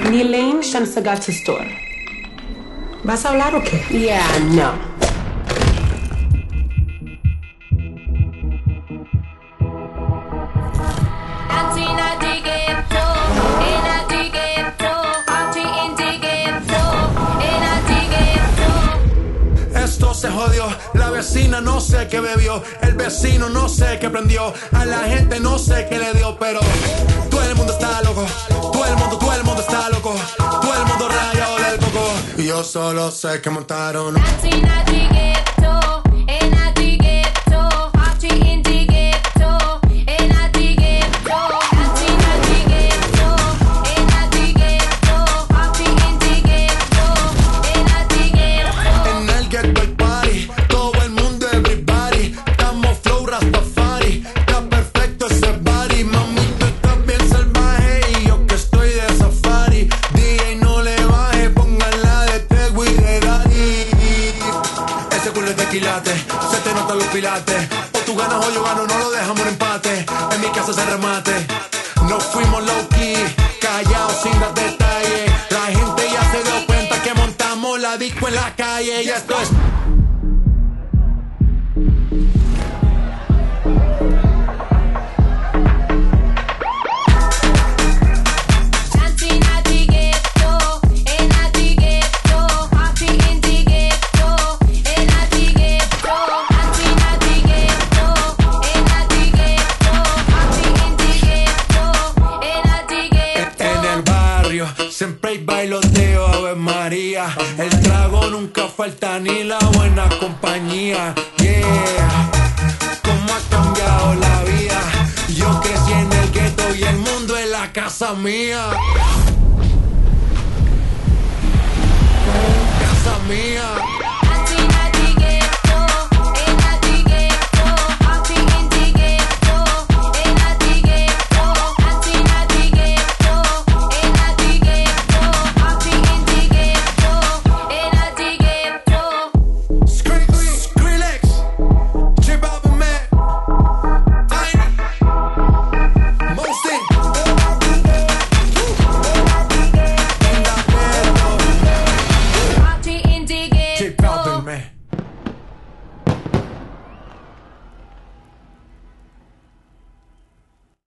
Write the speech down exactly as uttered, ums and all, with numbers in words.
Elaine Shamsagat Store. ¿Vas a hablar o qué? Yeah, no. Esto se jodió, la vecina no sé qué bebió, el vecino no sé qué prendió, a la gente no sé qué le dio, pero todo el mundo está loco, todo el mundo, todo el mundo está loco, todo el mundo rayado del coco, y yo solo sé que montaron. Se te notan los pilates. O tú ganas o yo gano, no lo dejamos en empate. En mi casa se remate. No fuimos low key, callados sin dar detalles. La gente ya se dio cuenta que montamos la disco en la calle. Y esto es... Siempre hay bailoteo, Ave María. El trago nunca falta ni la buena compañía. Yeah, cómo ha cambiado la vida. Yo crecí en el gueto y el mundo es la casa mía. Casa mía.